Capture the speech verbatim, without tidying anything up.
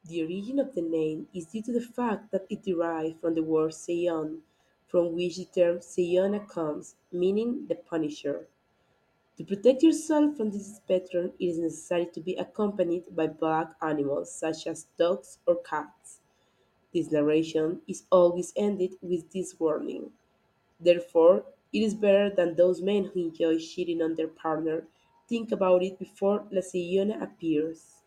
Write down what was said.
The origin of the name is due to the fact that it derived from the word Seyon, from which the term Seyona comes, meaning the Punisher. To protect yourself from this spectrum, it is necessary to be accompanied by black animals such as dogs or cats. This narration is always ended with this warning. Therefore, it is better that those men who enjoy cheating on their partner think about it before La Sillona appears.